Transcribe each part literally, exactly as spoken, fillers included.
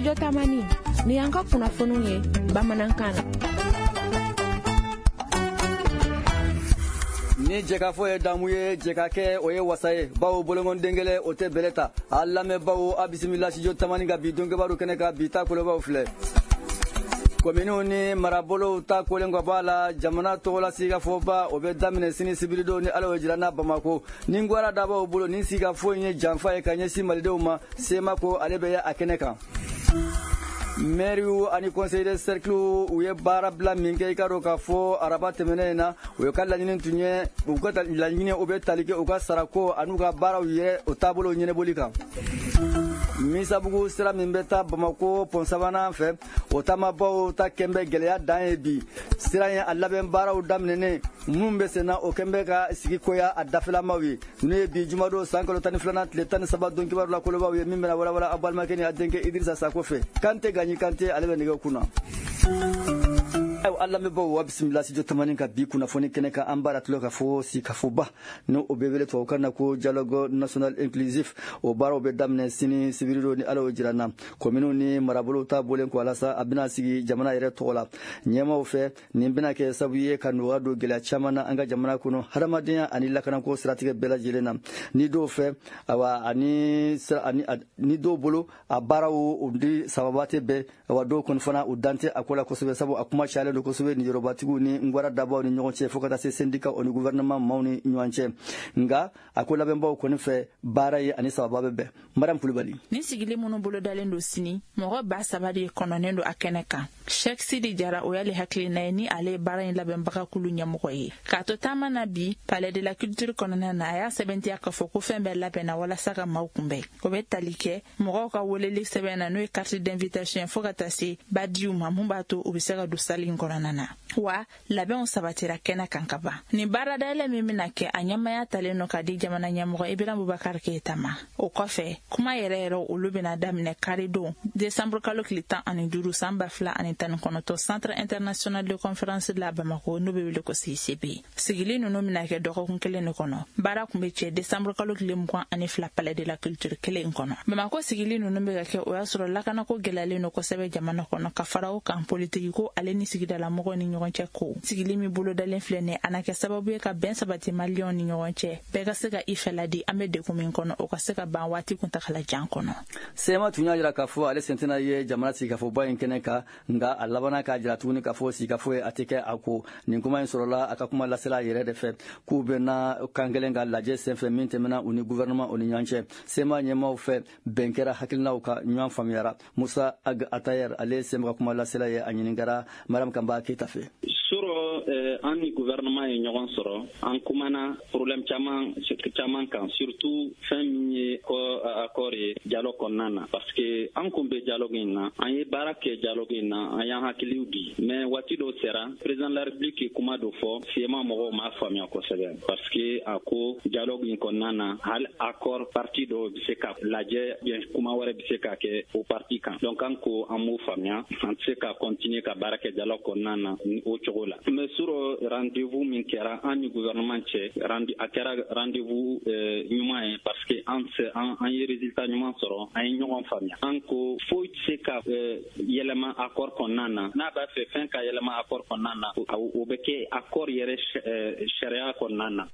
Studio Tamani ni yanka kunnafoniw ye bamanankan na. Ni jeka fo ye damu ye jeka ke o ye wasa ye bawo bolongon dengele o te beleta alla me bawo abisimila Studio Tamani ga bi donge baru kene ka bi ta ko bawo fle komino ni marabolo ta ko lengo bala jamana to la siga fo ba o be damine sini sibilido ni alo jirana bamako ni ngwara da bawo bolo ni siga fo nye jamfa e kanye si malde ma sema ko alebe ya akeneka Meriu ani conseil de cercle où est barabla minke karo ka fo araba temenena o kala nyine tunye u ka la nyine o be talike o ka sarako anuga bara ye o tabolo nyine bolika misabugu sira minbeta bamako ponsabana fe o tama bawo ta kembe geleya dan bi sira ya allaben bara o damnene mumbe sena o kembe ka sigi koya adafela mawi ne bi jumado sankolo tani flanat le tani sabadon kibaru la koloba we mimbe na wala wala abal makeni adenke Idrissa Sakofe kante ni kante alebe nige kuna ay Allah me bawo bismillah Studio Tamani ka bi kuna foni kene ka ambara tulo ka fo si ka fo ba no obebele to kana ko dialogue national inclusif o baro be damne sini sibirido ni alo jirana komino ni marabolo ta bolen ko alasa abina sigi jamana yere tola nyema o fe ni bina ke sabuye kanu wado gela chamana anga jamana kuno haramadiya ani lakana ko strategie bela jelena ni do fe awa ani ani ni do bolo abara o undi sababate be wado kon fana udante akola ko sebe sabo akuma chale do ko sebe ni yorobatigu ni ngwara dabo ni nyonche fokata se syndicat on gouvernement mawni nyonche nga akola bemba ko ni fe bara yi ani sababe be madame Kulibali ni sigile mono bolo dalendo sini mo ba sabadi kononendo akeneka Sheikh Sidi Jara oyale hakli na ni ale bara yi labembaka kulu nyamko yi ka to tamana bi palais de la culture konona na ya sebenti akafoko fembe la pena wala saka maukumbe ko betalike mo ka wolele sebena no carte d'invitation fokata se badiu mamumbato obisega do salin konana wa labe on sabatira kena kankaba ni bara dale mimi nake anyama ya taleno kadi jamana nyamko ibira Boubacar Keitama o kofe kuma yerero ulubina damne karido décembre kaloklitan ani duru samba fla ani tan konoto centre international de conférence de la Bamako no bebe ko C C B sigili no nomina ke doko kunkele no kono bara kumbeche décembre kaloklim kwa ani fla palais de la culture kele kono Bamako sigili no nombe ke o yasoro lakana ko gelale no ko sebe jamana kono ka farao kan politique ko aleni sigida la mo ni nyonche ko sigili mi bulo dalen flene anake sababu e ka ben sabati million ni nyonche bega sega ifeladi amede ko min kono o ka sega ban wati kunta kala jankono sema tunya jira ka fo ale sentena ye jamana si ka fo ba inkene ka nga alabana ka jira tuni ka fo si ka fo atike ako ni kuma insorola akakuma la sela yere de fe ku bena kangelenga la je senfe mintemena uni gouvernement oni nyanche sema nyema o fe benkera hakilna o ka nyan famiyara Musa Ag Atayer ale sema kuma la sela ye anyiningara maram kamba kitafe soro an ni gouvernement ye ɲɔgɔn sɔrɔ an kumana problème caman caman kan surtout fɛn min ye ko accord ye dialogue kɔnɔna na parce que an kun bɛ dialogue in na an ye baara kɛ dialogue in na an y'an hakiliw di mais waati dɔ sera président de la république ye kuma dɔ fɔ sema mɔgɔw m'a faamuya kosɛbɛ parce que a ko dialogue in kɔnɔna na hali accord parti dɔ bɛ se ka lajɛ bien kuma wɛrɛ bɛ se ka kɛ o parti kan donc an ko an m'o faamuya an tɛ se ka continuer ka baara kɛ dialogue kɔnɔna na o cogo la mais sur rendez-vous min kɛra an ni gouvernement cɛ a kɛra rendez-vous ɲuman ye parce que an an ye résultat ɲuman sɔrɔ an ye ɲɔgɔn faamuya an ko foyi tɛ se ka yɛlɛma accord kɔnɔna na n'a b'a fɛ fɛn ka yɛlɛma accord kɔnɔna na o bɛ kɛ accord yɛrɛ sariya kɔnɔna na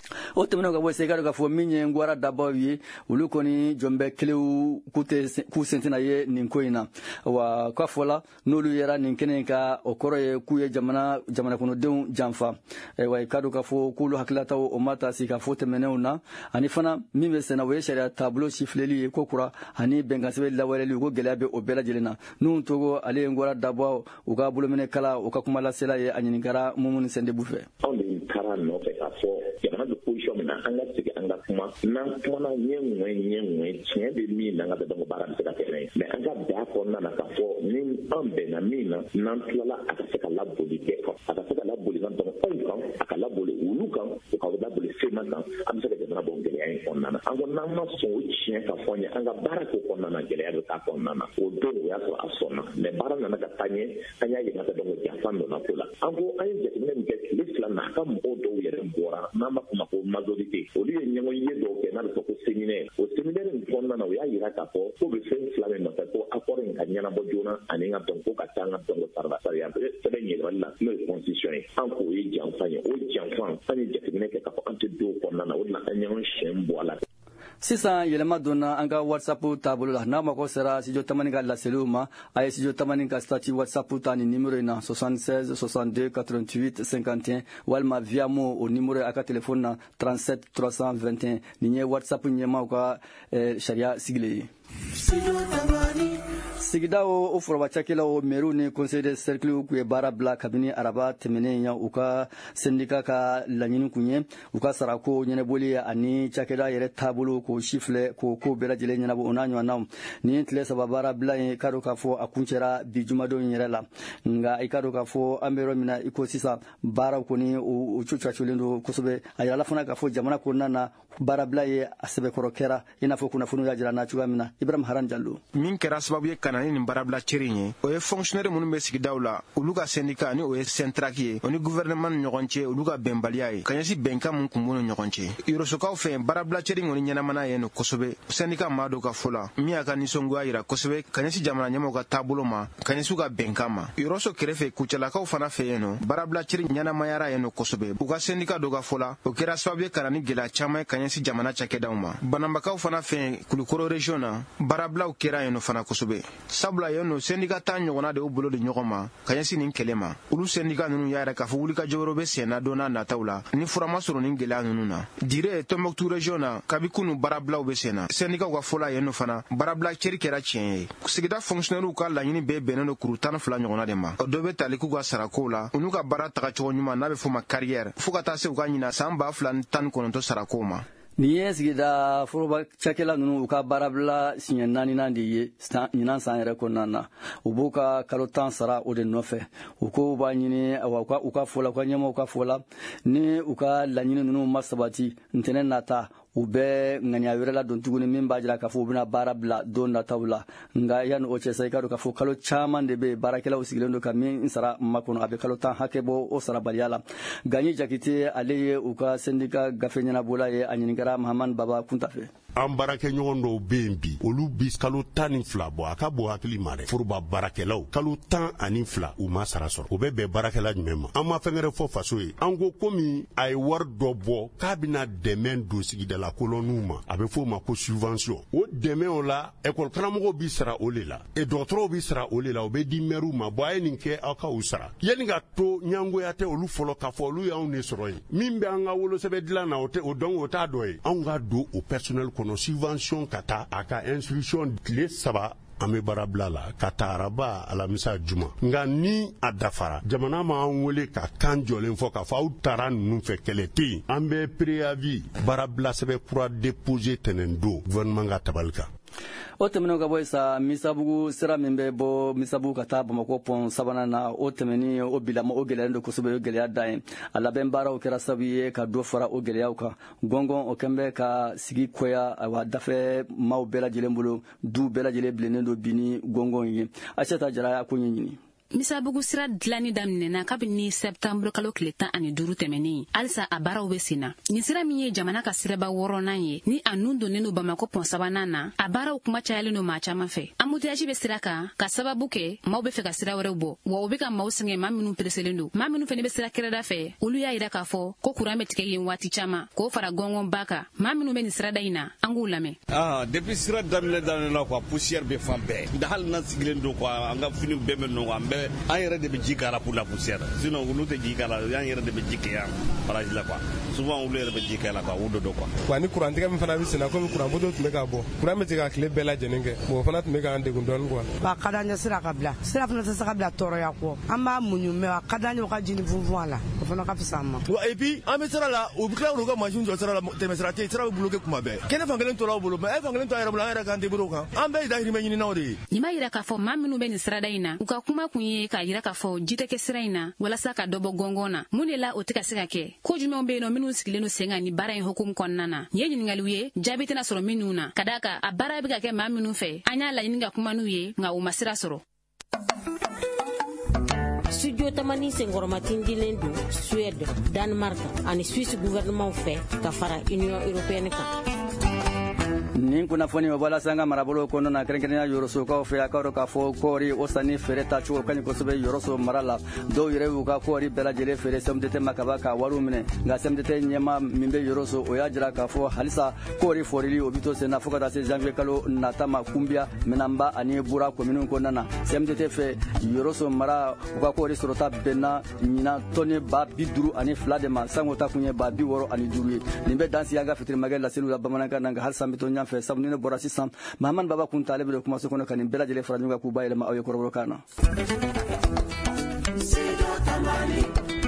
o temeno ka wese ka fo minye ngwara dabawi ulu koni jombe kleu kute ku sentina ye ninkoina wa ka fola nolu yera ninkene ka okoro ye ku ye jamana jamana kono deun jamfa e wa kadu ka fo kulu haklata o mata si ka fo temenuna ani fana mime sena we sharia tableau sifleli ko kura ani bengasebe lawele ko gelabe o bela jelena nun togo ale ngwara dabwa o ka bulumene kala o ka kuma la sela ye anyingara mumun sende bufe on kara no fe ka fo jamana de position na anga tike anga kuma na kuma nyengwe nyengwe tshye de mi na ngada do bara se ka tere me anga da ko na na ka fo ni ambe na mina na tlala akaseka la bolike ko akaseka la bolike na do on akala bole uluka ko ka da bole sema na amse de na bongele ay on na anga na ma so tshye ka fo nya anga bara ko ko na na gele ya ka ko na na o do ya so asona me bara na na ka tanye anya ye na do ya fando na pula ango ay je ne ke lisla na ka mo do yere mbora na ma kuma ko majorité olu ye ɲɔgɔn ye dɔw kɛ n'a bɛ fɔ ko séminaire o séminaire in kɔnɔna na o y'a yira k'a fɔ ko bɛ fɛn fila min nɔfɛ ko accord in ka ɲɛnabɔ joona ani ka dɔn ko ka taa an ka dɔn ko sarada sariya sɛbɛn ɲɛnabɔli la n'o ye constitution ye an k'o ye janfan ye o janfan an ye jateminɛ kɛ k'a fɔ an tɛ don o kɔnɔna na o de la an ɲɔgɔn siyɛn bɔ a la. Sisan yɛlɛma donna an ka WhatsApp taabolo la n'a mako sera studio tamani ka laseliw ma a ye studio tamani ka statut WhatsApp ta ni numéro in na soixante-seize soixante-deux quatre-vingt-huit cinquante et un walima via mo o numéro a ka téléphone na trente-sept trois cent vingt et un nin ye WhatsApp ɲɛmaw ka sariya sigilen ye. Sigida o foroba cakɛlaw mairie ni conseil de cercle u ye baara bila kabini araba tɛmɛnen ya u ka syndicat ka laɲini kun ye u ka sarako ɲɛnɛboli ani cakɛda yɛrɛ taabolo k'o si filɛ k'o ko bɛɛ lajɛlen ɲɛnabɔ o n'a ɲɔgɔnnaw ni tile saba baara bila ye ka dɔn k'a fɔ a kuncɛra bi jumadon yɛrɛ la nka i ka dɔn k'a fɔ an bɛ yɔrɔ min na i ko sisan baaraw kɔni o cococolen don kosɛbɛ a yirala fana k'a fɔ jamana kɔnɔna na baara bila ye a sɛbɛkɔrɔ kɛra i n'a fɔ kunnafoniw y'a jira n'a cogoya min na Ibrahim Haran Jallo min kɛra sababu ye ka na ni nin baarabila cɛri ye o ye fonctionnaire minnu bɛ sigidaw la olu ka syndicat ni o ye Sentraki ye o ni gouvernement ni ɲɔgɔn cɛ olu ka bɛnbaliya ye ka ɲɛsin bɛnkan min kun b'u ni ɲɔgɔn cɛ yɔrɔsokaw fɛ baarabila cɛri kɔni ɲɛnamana ye no kosɛbɛ syndicat maa dɔw ka fɔ la min y'a ka nisɔngoya yira kosɛbɛ ka ɲɛsin jamana ɲɛmɔgɔw ka taabolo ma ka ɲɛsin u ka bɛnkan ma yɔrɔso kɛrɛfɛ kucɛlakaw fana fɛ yen no baarabila cɛri ɲɛnamayara ye no kosɛbɛ u ka syndicat dɔw ka fɔ la o kɛra sababu ye ka na ni gɛlɛya caman ye ka ɲɛsin jamana cakɛdaw ma bananbakaw fana fɛ Kulukoro region na baarabilaw kɛra yen no fana kosɛbɛ sabula yen no syndicat ta ɲɔgɔnna de y'u bolo di ɲɔgɔn ma ka ɲɛsin nin kɛlɛ ma olu syndicat ninnu y'a yɛrɛ k'a fɔ wulikajɔ wɛrɛw bɛ sen na don n'a nataw la ni fura ma sɔrɔ nin gɛlɛya ninnu na dire Tombouctou region na kabi kunu baarabilaw bɛ sen na syndicat ka fɔ la yen no fana baarabila cɛri kɛra tiɲɛ ye sigida fonctionnaires ka laɲini bɛɛ bɛnnen don kuru tan ni fila ɲɔgɔnna de ma o dɔ bɛ tali k'u ka sarakow la u n'u ka baara tagacogo ɲuman n'a bɛ fɔ ma carrière fo ka taa se u ka ɲina san ba fila ni tan ni kɔnɔntɔn sarakow ma nin ye sigida foroba cakɛla ninnu u ka baarabila siɲɛ naaninan de ye ɲinan san yɛrɛ kɔnɔna na u b'u ka kalo tan sara o de nɔfɛ u ko u b'a ɲini u ka fɔ la u ka ɲɛmɔgɔw ka fɔ la ni u ka laɲini ninnu ma sabati ntɛnɛn nata u bɛ ŋaniya wɛrɛ la don tuguni min b'a jira k'a fɔ u bɛna baara bila don nataw la nka yanni o cɛ sa i ka dɔn k'a fɔ kalo caman de bɛ baarakɛlaw sigilen don ka min sara makɔnɔ a bɛ kalo tan hakɛ bɔ o sarabaliya la Gagny Jakite ale ye u ka syndicat gafe ɲɛnabɔla ye a ɲininkara Mahamani Baba Kunta fɛ an baarakɛɲɔgɔn dɔw bɛ yen bi olu bi kalo tan ni fila bɔ a ka bɔ hakili ma dɛ foroba baarakɛlaw kalo tan ani fila u ma sara sɔrɔ o bɛ bɛn baarakɛla jumɛn ma an ma fɛn wɛrɛ fɔ faso ye an ko komi a ye wari dɔ bɔ k'a bɛna dɛmɛ don sigidala koloniw ma a bɛ fɔ o ma ko subvention o dɛmɛ o la école karamɔgɔw bi sara o de la et dɔgɔtɔrɔw bi sara o de la o bɛ di maires ma bon a ye nin kɛ aw ka u sara yanni ka to ɲangoya tɛ olu fɔlɔ k'a fɔ olu y'anw de sɔrɔ yen min bɛ an ka wolosɛbɛn dilan na o tɛ o dɔn o t'a dɔ ye anw ka don o personnel kɔnɔ subvention ka taa a ka instruction tile saba an bɛ baara bila la ka taa araba alamisa juma nka ni a dafara jamana ma an wele ka kan jɔlen fɔ k'a fɔ aw taara ninnu fɛ kɛlɛ tɛ yen an bɛ préavis baara bila sɛbɛn kura déposé tɛnɛn don gouvernement ka tabali kan o tɛmɛnen ka bɔ sa Misabugu sira min bɛ bɔ Misabugu ka taa Bamakɔ pont sabanan na o tɛmɛni o bilama o gɛlɛyalen don kosɛbɛ o gɛlɛya dan ye a labɛn baaraw kɛra sababu ye ka dɔ fara o gɛlɛyaw kan gɔngɔn o kɛn bɛ ka sigi kɔya awa dafɛ maaw bɛɛ lajɛlen bolo du bɛɛ lajɛlen bilennen don bi ni gɔngɔn ye Aseta Jara y'a ko ɲɛɲini Misabugu sira dilanni daminɛna kabini septembre kalo tile tan ani duuru tɛmɛnen halisa a baaraw bɛ sen na nin sira min ye jamana ka siraba wɔɔrɔnan ye ni a nun donnen don Bamakɔ pont sabanan na a baaraw kuma cayalen don maa caman fɛ embouteillage bɛ sira kan ka sababu kɛ maaw bɛ fɛ ka sira wɛrɛw bɔ wa u bɛ ka maaw sɛgɛn maa minnu pereselen don maa minnu fɛnɛ bɛ sira kɛrɛda fɛ olu y'a yira k'a fɔ ko kuran bɛ tigɛ yen waati caman k'o fara gɔngɔn ba kan maa minnu bɛ nin sirada in na an k'u lamɛn. ah depuis sira daminɛ daminɛ la quoi poussière bɛ fan bɛɛ da hali n'an sigilen don quoi an ka fini bɛɛ bɛ nɔ an bɛɛ an yɛrɛ de bɛ ji k'a la pour la poussière sinon olu tɛ ji k'a la an yɛrɛ de bɛ ji kɛ yan barrage la quoi souvent olu yɛrɛ bɛ ji kɛ la quoi u do do quoi. wa ni courant tigɛ min fana bɛ sen na komi courant moto tun bɛ ka bɔ courant bɛ se ka tile bɛɛ lajɛlen kɛ bon o fana tun bɛ k'an degun dɔɔnin quoi. wa a ka d'an ye sira ka bila sira fana tɛ se ka bila tɔɔrɔya kɔ an b'a muɲu mais a ka d'an ye o ka jini funfun a la o fana ka fisa an ma. wa et puis an bɛ sira la u bɛ tila k'u ka machine jɔ sira la tɛmɛ sira tɛ yen sira bɛ bloqué kuma bɛɛ kɛnɛ fan kelen tora aw bolo mais e fan kelen to a yɛrɛ bolo an yɛrɛ k'an débrouiller o kan an bɛɛ ye dahirimɛ ɲininaw de ye. nin b'a yira k'a fɔ maa minnu bɛ nin sirada in na u ka kuma kun ye k'a yira k'a fɔ ji tɛ kɛ sira in na walasa ka dɔ bɔ gɔngɔn na mun de la o tɛ ka se ka kɛ ko jumɛnw bɛ yen nɔ minnu sigilen don sen kan ni baara in hukumu kɔnɔna na nin ye ɲininkaliw ye jaabi tɛna sɔrɔ minnu na ka d'a kan a baara bɛ ka kɛ maa minnu fɛ an y'a laɲini ka kuma n'u ye nka u ma sira sɔrɔ. studio tamani sengoromatin dilen do Suède, Danemark ani Suisse gouvernement fait ka fara Union européenne kan. nin kunnafoni o bala sanga marabolo kono na kerenkerenya yoroso ka fe akaro ka fo kori osani fere ta chuo kani ko sobe yoroso marala do yire u ka kori bela jere fere samdete makaba ka waru mine nga samdete nyema mimbe yoroso o yajira ka fo halisa kori forili obito sena foka da se janvier kalo natama kumbia menamba ani bura kominu ko nana samdete fe yoroso mara u ka kori sorota benna nyina toni ba biduru ani fladema sango ta kunye ba bi woro ani duru nimbe dansi yaga fitri magela selu la bamanaka nanga halsa mito nya fe sabnine borasi sam mahaman baba kun talebe de kuma sokono kanin bela jele faranyuga ku bayele ma ayo kororo kana.